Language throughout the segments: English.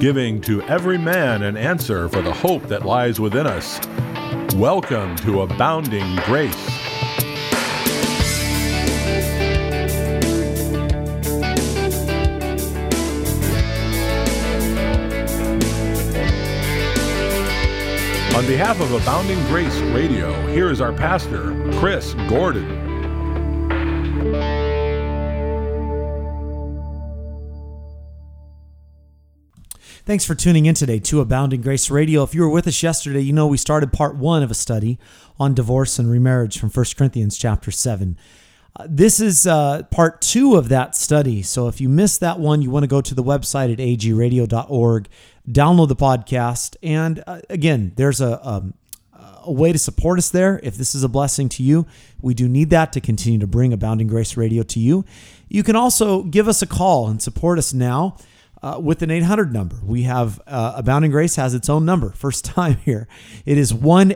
giving to every man an answer for the hope that lies within us. Welcome to Abounding Grace. On behalf of Abounding Grace Radio, here is our pastor, Chris Gordon. Thanks for tuning in today to Abounding Grace Radio. If you were with us yesterday, you know we started part 1 of a study on divorce and remarriage from 1 Corinthians chapter 7. This is part 2 of that study. So if you missed that one, you want to go to the website at agradio.org, download the podcast, and again, there's a way to support us there. If this is a blessing to you, we do need that to continue to bring Abounding Grace Radio to you. You can also give us a call and support us now with an 800 number. We have Abounding Grace has its own number. First time here. It is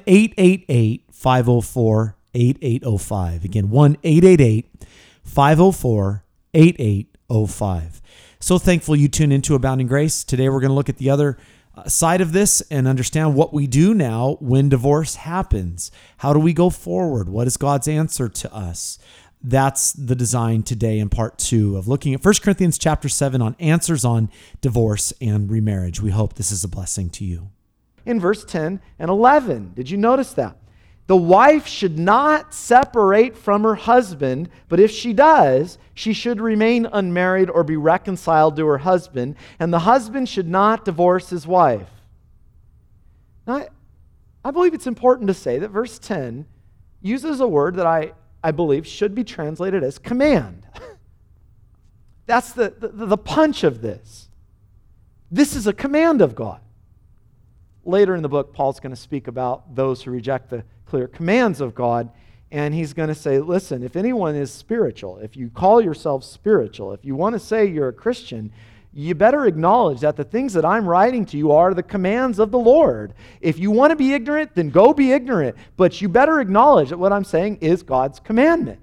1-888-504-8805. Again, 1-888-504-8805. So thankful you tune into Abounding Grace. Today we're going to look at the other side of this and understand what we do now when divorce happens. How do we go forward? What is God's answer to us? That's the design today in part 2 of looking at 1 Corinthians chapter 7 on answers on divorce and remarriage. We hope this is a blessing to you. In verse 10 and 11, did you notice that? The wife should not separate from her husband, but if she does, she should remain unmarried or be reconciled to her husband, and the husband should not divorce his wife. Now, I believe it's important to say that verse 10 uses a word that I believe should be translated as command. That's the punch of this. This is a command of God. Later in the book, Paul's going to speak about those who reject the clear commands of God, and he's going to say, listen, if anyone is spiritual, if you call yourself spiritual, if you want to say you're a Christian, you better acknowledge that the things that I'm writing to you are the commands of the Lord. If you want to be ignorant, then go be ignorant, but you better acknowledge that what I'm saying is God's commandment.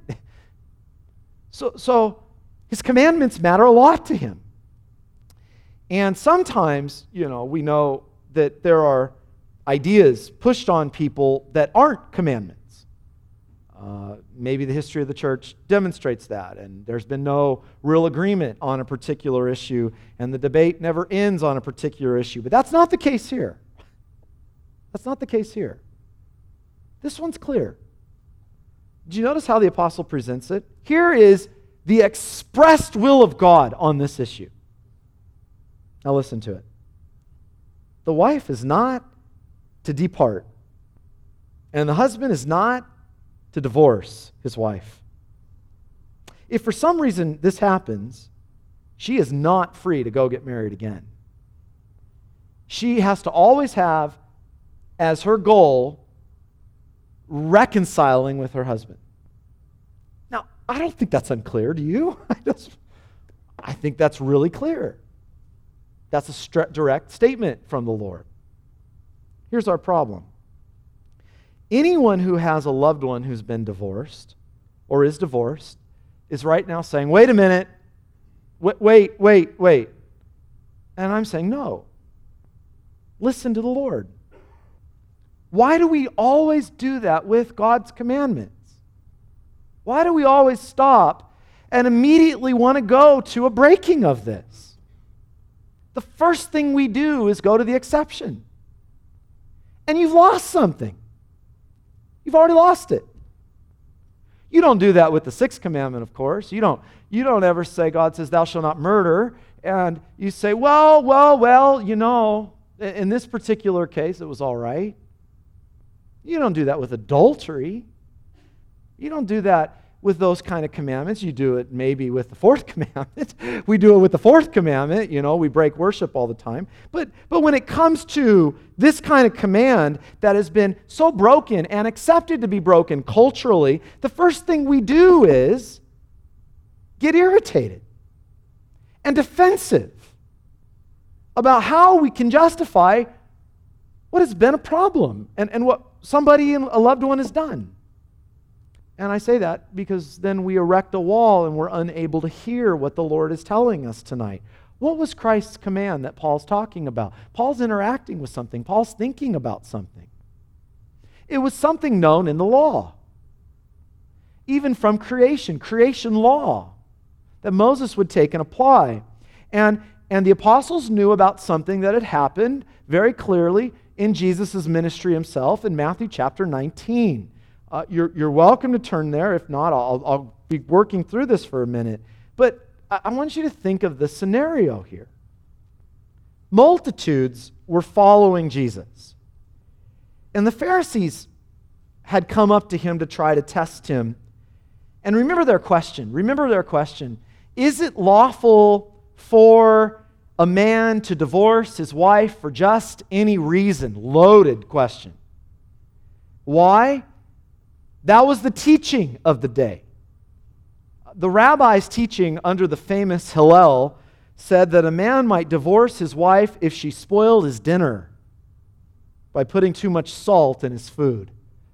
So his commandments matter a lot to him. And sometimes, we know that there are ideas pushed on people that aren't commandments. Maybe the history of the church demonstrates that, and there's been no real agreement on a particular issue, and the debate never ends on a particular issue. But that's not the case here. That's not the case here. This one's clear. Do you notice how the apostle presents it? Here is the expressed will of God on this issue. Now listen to it. The wife is not to depart, and the husband is not to divorce his wife. If for some reason this happens, she is not free to go get married again. She has to always have as her goal reconciling with her husband. Now, I don't think that's unclear, do you? I think that's really clear. That's a direct statement from the Lord. Here's our problem. Anyone who has a loved one who's been divorced or is divorced is right now saying, wait a minute, wait. And I'm saying, no. Listen to the Lord. Why do we always do that with God's commandments? Why do we always stop and immediately want to go to a breaking of this? The first thing we do is go to the exception. And you've lost something. You've already lost it. You don't do that with the 6th commandment, of course. You don't ever say, God says, thou shalt not murder. And you say, well, in this particular case, it was all right. You don't do that with adultery. You don't do that with those kind of commandments. You do it maybe with the 4th commandment. We do it with the 4th commandment. We break worship all the time. But when it comes to this kind of command that has been so broken and accepted to be broken culturally, the first thing we do is get irritated and defensive about how we can justify what has been a problem and what somebody, a loved one, has done. And I say that because then we erect a wall and we're unable to hear what the Lord is telling us tonight. What was Christ's command that Paul's talking about? Paul's interacting with something. Paul's thinking about something. It was something known in the law. Even from creation law, that Moses would take and apply. And the apostles knew about something that had happened very clearly in Jesus' ministry himself in Matthew chapter 19. You're welcome to turn there. If not, I'll be working through this for a minute. But I want you to think of the scenario here. Multitudes were following Jesus. And the Pharisees had come up to him to try to test him. And remember their question. Is it lawful for a man to divorce his wife for just any reason? Loaded question. Why? That was the teaching of the day. The rabbi's teaching under the famous Hillel said that a man might divorce his wife if she spoiled his dinner by putting too much salt in his food.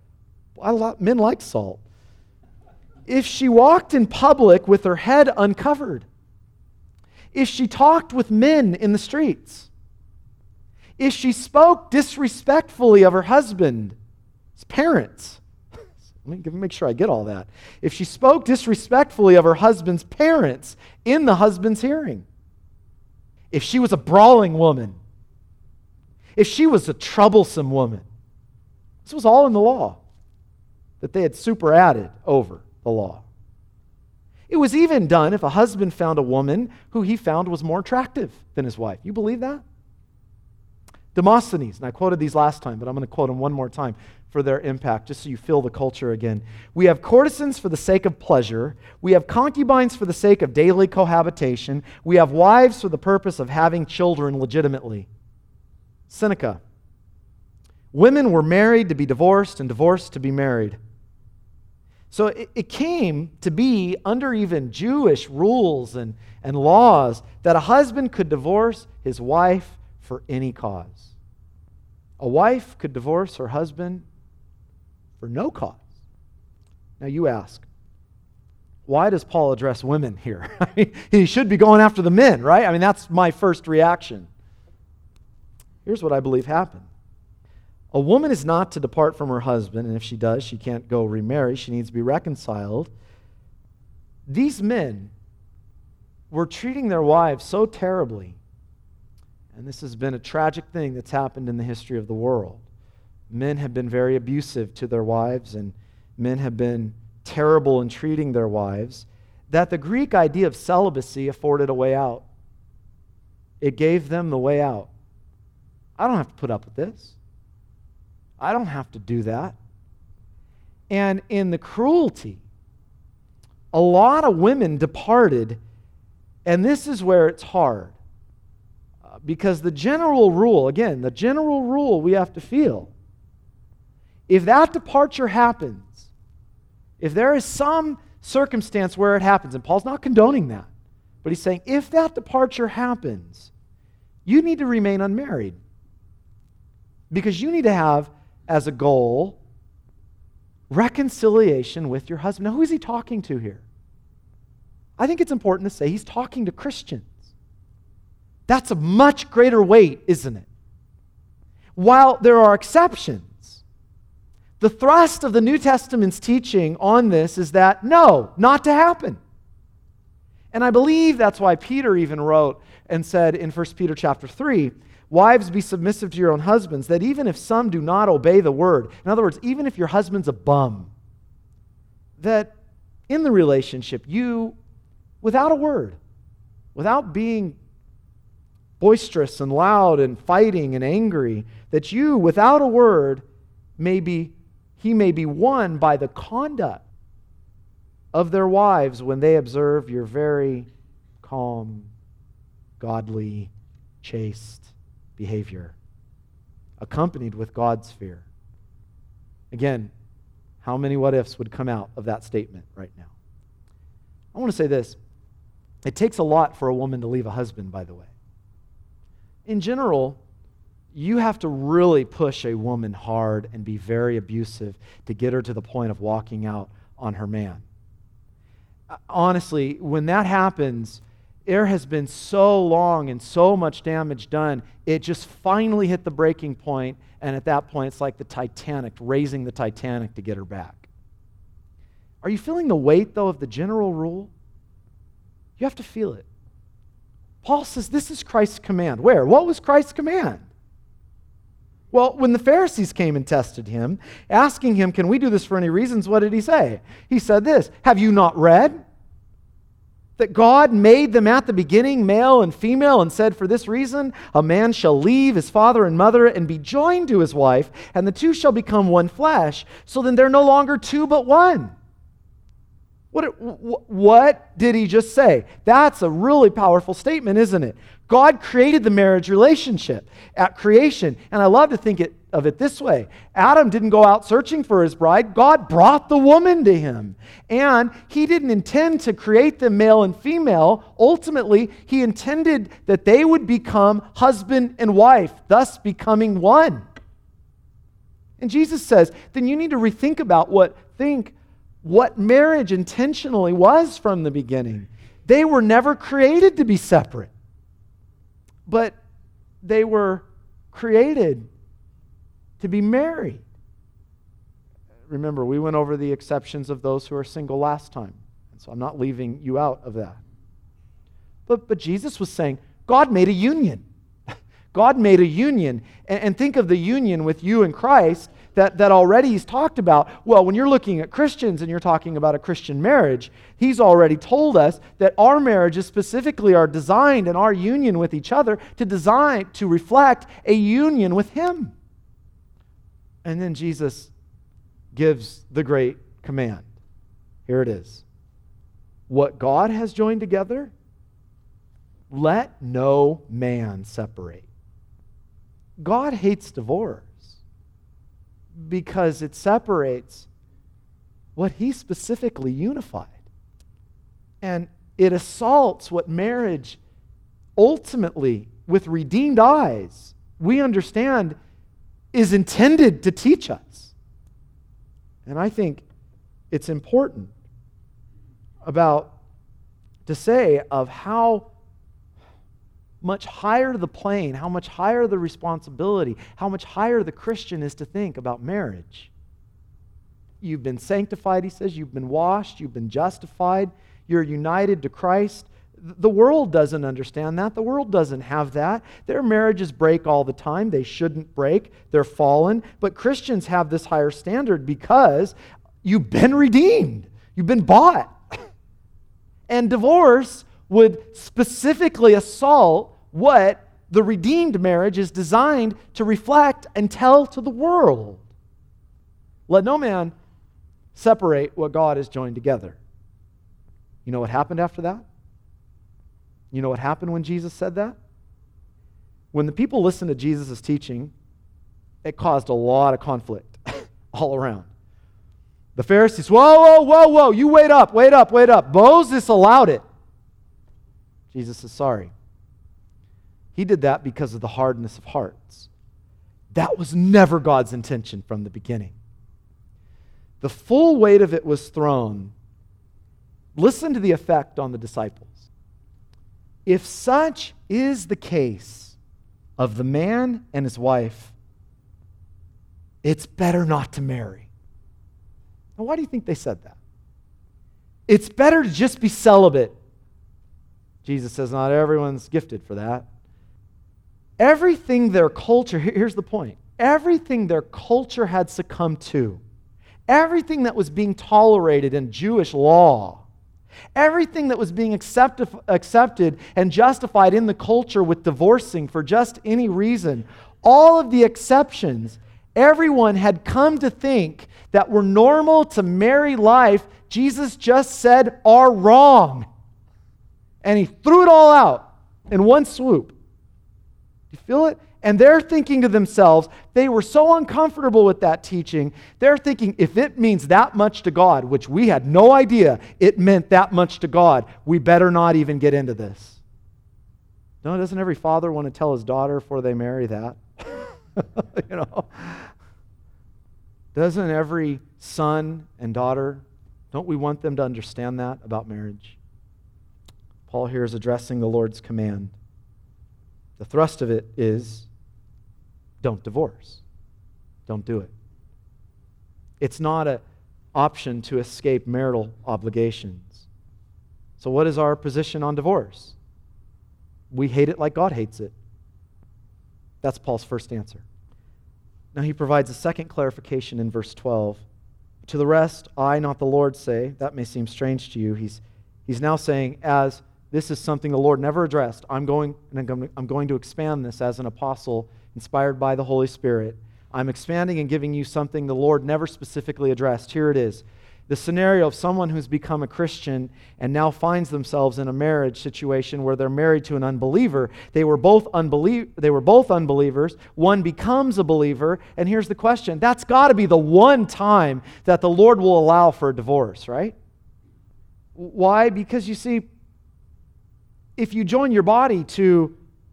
Men like salt. If she walked in public with her head uncovered, if she talked with men in the streets, if she spoke disrespectfully of her husband's parents, let me make sure I get all that. If she spoke disrespectfully of her husband's parents in the husband's hearing, if she was a brawling woman, if she was a troublesome woman, this was all in the law that they had super added over the law. It was even done if a husband found a woman who he found was more attractive than his wife. You believe that? Demosthenes, and I quoted these last time, but I'm going to quote them one more time for their impact, just so you feel the culture again. We have courtesans for the sake of pleasure. We have concubines for the sake of daily cohabitation. We have wives for the purpose of having children legitimately. Seneca. Women were married to be divorced and divorced to be married. So it came to be under even Jewish rules and laws that a husband could divorce his wife for any cause. A wife could divorce her husband for no cause. Now you ask, why does Paul address women here? He should be going after the men, right? I mean, that's my first reaction. Here's what I believe happened. A woman is not to depart from her husband, and if she does, she can't go remarry. She needs to be reconciled. These men were treating their wives so terribly, and this has been a tragic thing that's happened in the history of the world. Men have been very abusive to their wives, and men have been terrible in treating their wives, that the Greek idea of celibacy afforded a way out. It gave them the way out. I don't have to put up with this. I don't have to do that. And in the cruelty, a lot of women departed, and this is where it's hard. Because the general rule, again, the general rule we have to feel, if that departure happens, if there is some circumstance where it happens, and Paul's not condoning that, but he's saying if that departure happens, you need to remain unmarried. Because you need to have as a goal reconciliation with your husband. Now, who is he talking to here? I think it's important to say he's talking to Christians. That's a much greater weight, isn't it? While there are exceptions, the thrust of the New Testament's teaching on this is that no, not to happen. And I believe that's why Peter even wrote and said in 1 Peter chapter 3, wives, be submissive to your own husbands, that even if some do not obey the word, in other words, even if your husband's a bum, that in the relationship, you, without a word, without being boisterous and loud and fighting and angry, that you, without a word, he may be won by the conduct of their wives when they observe your very calm, godly, chaste behavior, accompanied with God's fear. Again, how many what ifs would come out of that statement right now? I want to say this. It takes a lot for a woman to leave a husband, by the way. In general, you have to really push a woman hard and be very abusive to get her to the point of walking out on her man. Honestly, when that happens, there has been so long and so much damage done, it just finally hit the breaking point, and at that point it's like the Titanic, raising the Titanic to get her back. Are you feeling the weight, though, of the general rule? You have to feel it. Paul says this is Christ's command. Where? What was Christ's command? Well, when the Pharisees came and tested him, asking him, can we do this for any reasons, what did he say? He said this, have you not read that God made them at the beginning, male and female, and said, for this reason, a man shall leave his father and mother and be joined to his wife, and the two shall become one flesh. So then they're no longer two but one. What did he just say? That's a really powerful statement, isn't it? God created the marriage relationship at creation. And I love to think of it this way. Adam didn't go out searching for his bride. God brought the woman to him. And he didn't intend to create them male and female. Ultimately, he intended that they would become husband and wife, thus becoming one. And Jesus says, then you need to rethink about what marriage intentionally was from the beginning. They were never created to be separate, but they were created to be married. Remember, we went over the exceptions of those who are single last time, and so I'm not leaving you out of that. But Jesus was saying, God made a union. God made a union, and think of the union with you and Christ that already he's talked about. Well, when you're looking at Christians and you're talking about a Christian marriage, he's already told us that our marriages specifically are designed, and our union with each other to reflect a union with him. And then Jesus gives the great command. Here it is. What God has joined together, let no man separate. God hates divorce because it separates what he specifically unified. And it assaults what marriage ultimately, with redeemed eyes, we understand is intended to teach us. And I think it's important to say of how much higher the plane, how much higher the responsibility, how much higher the Christian is to think about marriage. You've been sanctified, he says. You've been washed. You've been justified. You're united to Christ. The world doesn't understand that. The world doesn't have that. Their marriages break all the time. They shouldn't break. They're fallen. But Christians have this higher standard because you've been redeemed. You've been bought. And divorce would specifically assault what the redeemed marriage is designed to reflect and tell to the world. Let no man separate what God has joined together. You know what happened after that? You know what happened when Jesus said that? When the people listened to Jesus' teaching, it caused a lot of conflict all around. The Pharisees, whoa, you wait up. Moses allowed it. Jesus says, sorry. He did that because of the hardness of hearts. That was never God's intention from the beginning. The full weight of it was thrown. Listen to the effect on the disciples. If such is the case of the man and his wife, it's better not to marry. Now, why do you think they said that? It's better to just be celibate. Jesus says not everyone's gifted for that. Everything their culture, here's the point, everything their culture had succumbed to, everything that was being tolerated in Jewish law, everything that was being accepted and justified in the culture with divorcing for just any reason, all of the exceptions, everyone had come to think that were normal to married life, Jesus just said are wrong. And he threw it all out in one swoop. You feel it? And they're thinking to themselves, they were so uncomfortable with that teaching, they're thinking, if it means that much to God, which we had no idea it meant that much to God, we better not even get into this. No, doesn't every father want to tell his daughter before they marry that? You know? Doesn't every son and daughter, don't we want them to understand that about marriage? Paul here is addressing the Lord's command. The thrust of it is, don't divorce. Don't do it. It's not an option to escape marital obligations. So what is our position on divorce? We hate it like God hates it. That's Paul's first answer. Now he provides a second clarification in verse 12. To the rest, I, not the Lord, say. That may seem strange to you. He's now saying, as this is something the Lord never addressed, I'm going to expand this as an apostle inspired by the Holy Spirit. I'm expanding and giving you something the Lord never specifically addressed. Here it is. The scenario of someone who's become a Christian and now finds themselves in a marriage situation where they're married to an unbeliever. They were both unbelievers. One becomes a believer. And here's the question. That's got to be the one time that the Lord will allow for a divorce, right? Why? Because you see, if you join your body to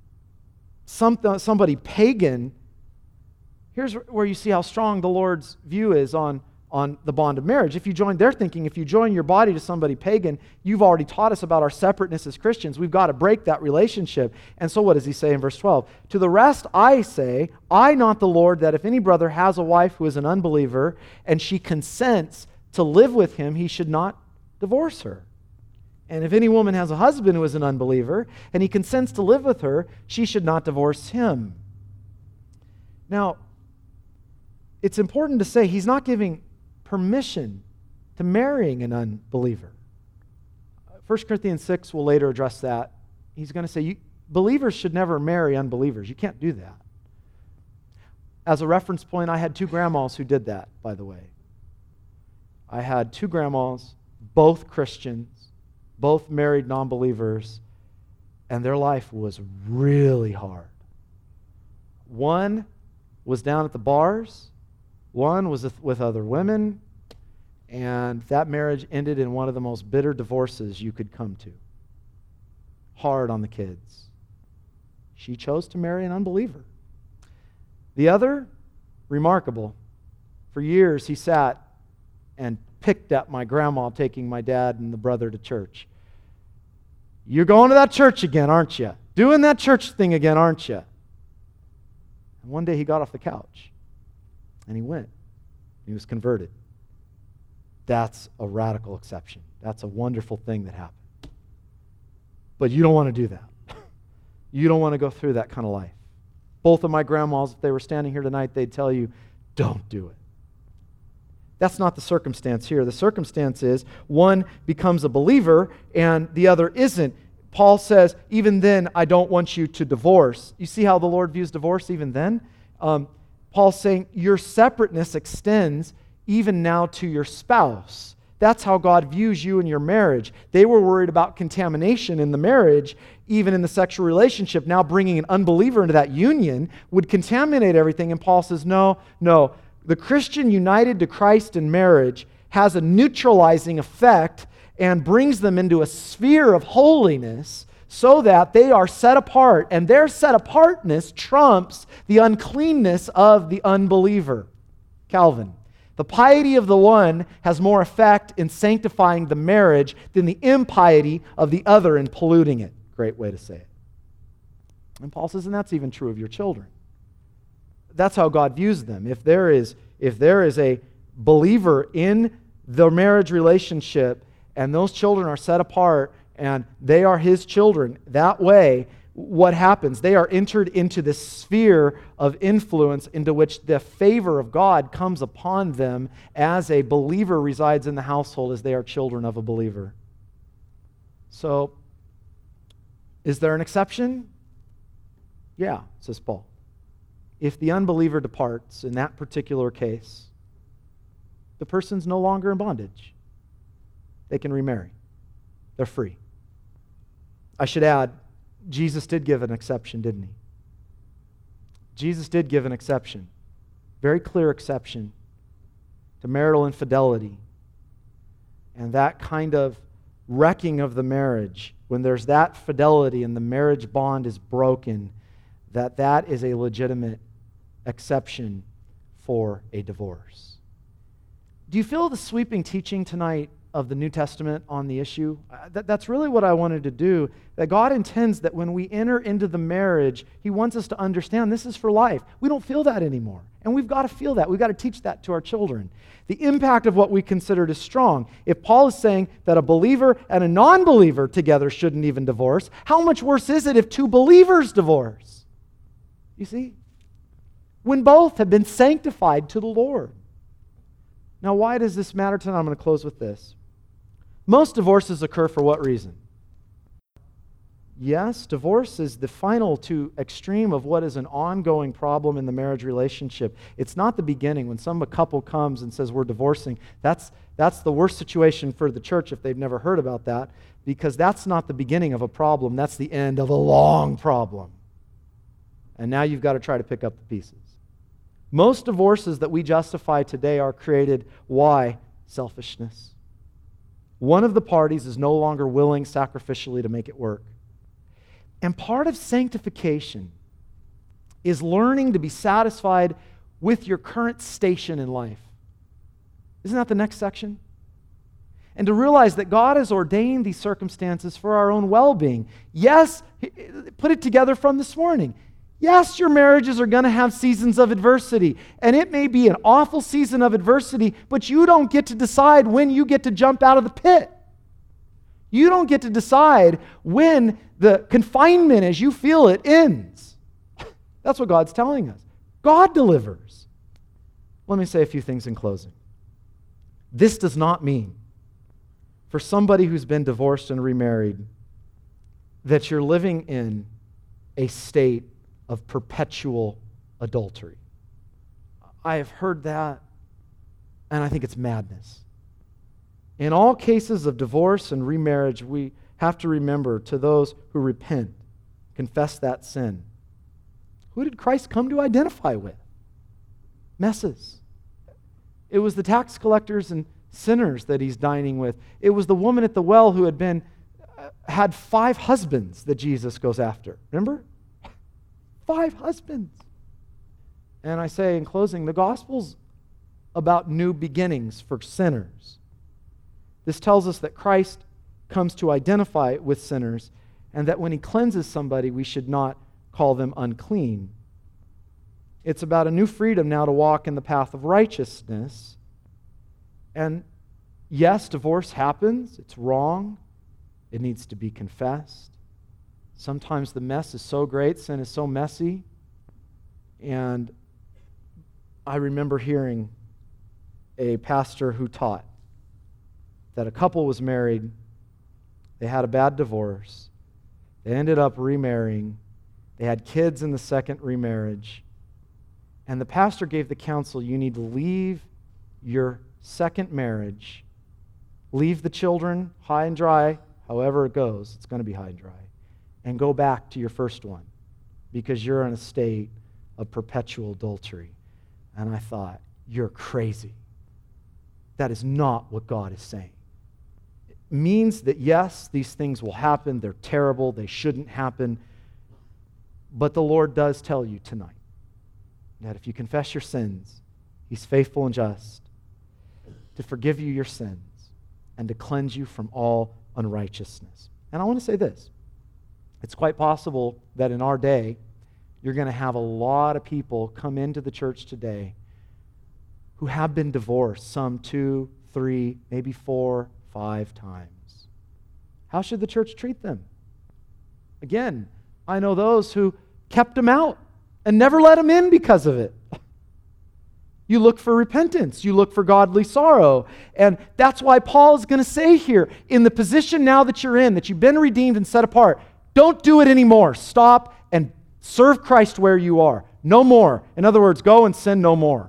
somebody pagan, here's where you see how strong the Lord's view is on the bond of marriage. If you join their thinking, if you join your body to somebody pagan, you've already taught us about our separateness as Christians. We've got to break that relationship. And so what does he say in verse 12? To the rest I say, I, not the Lord, that if any brother has a wife who is an unbeliever and she consents to live with him, he should not divorce her. And if any woman has a husband who is an unbeliever and he consents to live with her, she should not divorce him. Now, it's important to say he's not giving permission to marrying an unbeliever. 1 Corinthians 6 will later address that. He's going to say believers should never marry unbelievers. You can't do that. As a reference point, I had 2 grandmas who did that, by the way. I had 2 grandmas, both Christians, both married non-believers, and their life was really hard. One was down at the bars. One was with other women, and that marriage ended in one of the most bitter divorces you could come to. Hard on the kids. She chose to marry an unbeliever. The other, remarkable. For years he sat and picked at my grandma taking my dad and the brother to church. You're going to that church again, aren't you? Doing that church thing again, aren't you? And one day he got off the couch. And he went. He was converted. That's a radical exception. That's a wonderful thing that happened. But you don't want to do that. You don't want to go through that kind of life. Both of my grandmas, if they were standing here tonight, they'd tell you, don't do it. That's not the circumstance here. The circumstance is one becomes a believer and the other isn't. Paul says, even then, I don't want you to divorce. You see how the Lord views divorce even then? Paul's saying your separateness extends even now to your spouse. That's how God views you in your marriage. They were worried about contamination in the marriage, even in the sexual relationship. Now bringing an unbeliever into that union would contaminate everything. And Paul says, no. The Christian united to Christ in marriage has a neutralizing effect and brings them into a sphere of holiness so that they are set apart, and their set apartness trumps the uncleanness of the unbeliever. Calvin. The piety of the one has more effect in sanctifying the marriage than the impiety of the other in polluting it. Great way to say it. And Paul says, and that's even true of your children. That's how God views them. If there is a believer in the marriage relationship and those children are set apart and they are his children, that way, what happens? They are entered into this sphere of influence into which the favor of God comes upon them as a believer resides in the household as they are children of a believer. So, is there an exception? Yeah, says Paul. If the unbeliever departs in that particular case, the person's no longer in bondage. They can remarry. They're free. I should add, Jesus did give an exception, didn't he? Jesus did give an exception, very clear exception to marital infidelity and that kind of wrecking of the marriage. When there's that fidelity and the marriage bond is broken, that is a legitimate exception for a divorce. Do you feel the sweeping teaching tonight of the New Testament on the issue. That's really what I wanted to do. That God intends that when we enter into the marriage, He wants us to understand this is for life. We don't feel that anymore. And we've got to feel that. We've got to teach that to our children. The impact of what we considered is strong. If Paul is saying that a believer and a non-believer together shouldn't even divorce, how much worse is it if two believers divorce? You see? When both have been sanctified to the Lord. Now, why does this matter tonight? I'm going to close with this. Most divorces occur for what reason? Yes, divorce is the final to extreme of what is an ongoing problem in the marriage relationship. It's not the beginning. When a couple comes and says we're divorcing, that's the worst situation for the church if they've never heard about that, because that's not the beginning of a problem. That's the end of a long problem. And now you've got to try to pick up the pieces. Most divorces that we justify today are created. Why? Selfishness. One of the parties is no longer willing sacrificially to make it work. And part of sanctification is learning to be satisfied with your current station in life. Isn't that the next section? And to realize that God has ordained these circumstances for our own well-being. Yes, put it together from this morning. Yes, your marriages are going to have seasons of adversity, and it may be an awful season of adversity, but you don't get to decide when you get to jump out of the pit. You don't get to decide when the confinement as you feel it ends. That's what God's telling us. God delivers. Let me say a few things in closing. This does not mean for somebody who's been divorced and remarried that you're living in a state of perpetual adultery. I have heard that, and I think it's madness. In all cases of divorce and remarriage, we have to remember to those who repent, confess that sin. Who did Christ come to identify with? Messes. It was the tax collectors and sinners that He's dining with. It was the woman at the well who had 5 husbands that Jesus goes after. Remember? 5 husbands. And I say in closing, the gospel's about new beginnings for sinners. This tells us that Christ comes to identify with sinners, and that when He cleanses somebody, we should not call them unclean. It's about a new freedom now to walk in the path of righteousness. And yes, divorce happens. It's wrong. It needs to be confessed. Sometimes the mess is so great, sin is so messy. And I remember hearing a pastor who taught that a couple was married, they had a bad divorce, they ended up remarrying, they had kids in the second remarriage, and the pastor gave the counsel, you need to leave your second marriage, leave the children high and dry, however it goes, it's going to be high and dry, and go back to your first one because you're in a state of perpetual adultery. And I thought, you're crazy. That is not what God is saying. It means that, yes, these things will happen. They're terrible. They shouldn't happen. But the Lord does tell you tonight that if you confess your sins, He's faithful and just to forgive you your sins and to cleanse you from all unrighteousness. And I want to say this. It's quite possible that in our day, you're going to have a lot of people come into the church today who have been divorced some 2, 3, maybe 4, 5 times. How should the church treat them? Again, I know those who kept them out and never let them in because of it. You look for repentance. You look for godly sorrow. And that's why Paul is going to say here, in the position now that you're in, that you've been redeemed and set apart, don't do it anymore. Stop and serve Christ where you are. No more. In other words, go and sin no more.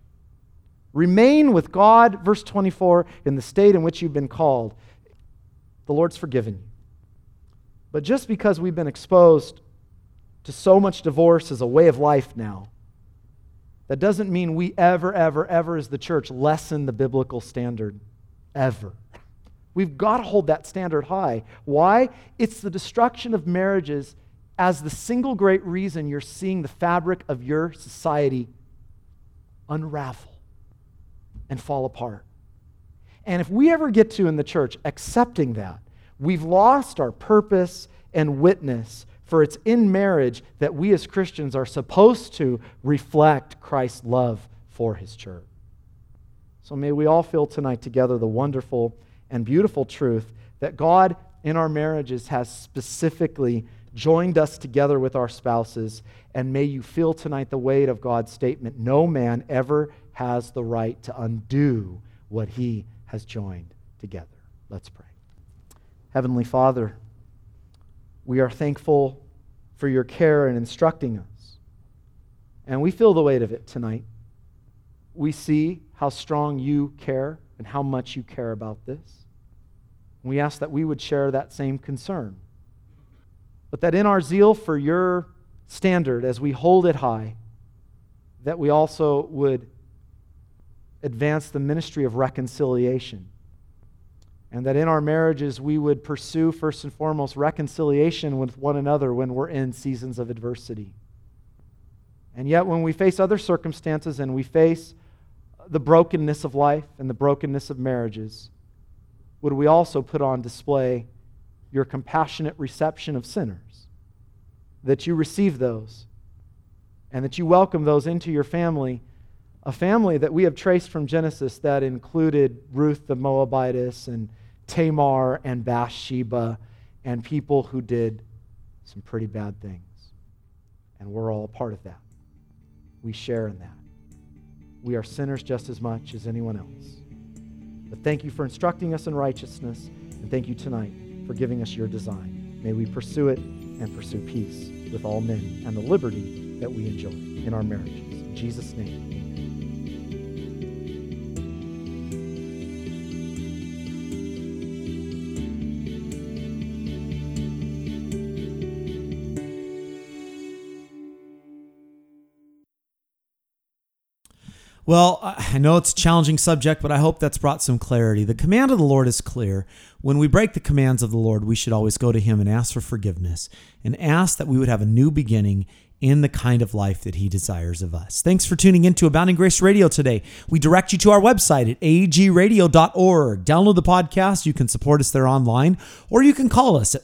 Remain with God, verse 24, in the state in which you've been called. The Lord's forgiven you. But just because we've been exposed to so much divorce as a way of life now, that doesn't mean we ever as the church lessen the biblical standard. Ever. We've got to hold that standard high. Why? It's the destruction of marriages as the single great reason you're seeing the fabric of your society unravel and fall apart. And if we ever get to in the church accepting that, we've lost our purpose and witness, for it's in marriage that we as Christians are supposed to reflect Christ's love for his church. So may we all feel tonight together the wonderful and beautiful truth that God in our marriages has specifically joined us together with our spouses, and may you feel tonight the weight of God's statement, no man ever has the right to undo what he has joined together. Let's pray. Heavenly Father, we are thankful for your care in instructing us, and we feel the weight of it tonight. We see how strong you care and how much you care about this. We ask that we would share that same concern, but that in our zeal for your standard, as we hold it high, that we also would advance the ministry of reconciliation, and that in our marriages we would pursue first and foremost reconciliation with one another when we're in seasons of adversity. And yet when we face other circumstances and we face the brokenness of life and the brokenness of marriages, would we also put on display your compassionate reception of sinners, that you receive those and that you welcome those into your family, a family that we have traced from Genesis that included Ruth the Moabitess and Tamar and Bathsheba and people who did some pretty bad things. And we're all a part of that. We share in that. We are sinners just as much as anyone else. But thank you for instructing us in righteousness, and thank you tonight for giving us your design. May we pursue it and pursue peace with all men and the liberty that we enjoy in our marriages. In Jesus' name. Well, I know it's a challenging subject, but I hope that's brought some clarity. The command of the Lord is clear. When we break the commands of the Lord, we should always go to him and ask for forgiveness and ask that we would have a new beginning in the kind of life that he desires of us. Thanks for tuning in to Abounding Grace Radio today. We direct you to our website at agradio.org. Download the podcast. You can support us there online, or you can call us at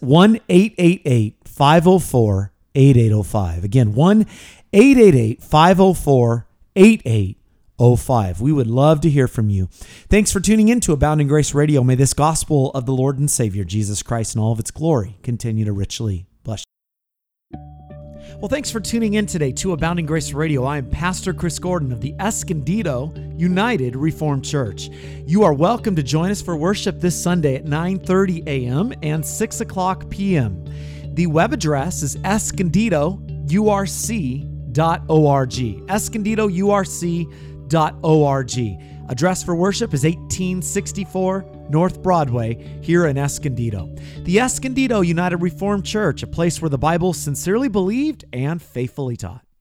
1-888-504-8805. Again, 1-888-504-8805. We would love to hear from you. Thanks for tuning in to Abounding Grace Radio. May this gospel of the Lord and Savior, Jesus Christ, and all of its glory continue to richly bless you. Well, thanks for tuning in today to Abounding Grace Radio. I am Pastor Chris Gordon of the Escondido United Reformed Church. You are welcome to join us for worship this Sunday at 9:30 a.m. and 6 o'clock p.m. The web address is escondidourc.org. escondidourc.org. Address for worship is 1864 North Broadway here in Escondido. The Escondido United Reformed Church, a place where the Bible is sincerely believed and faithfully taught.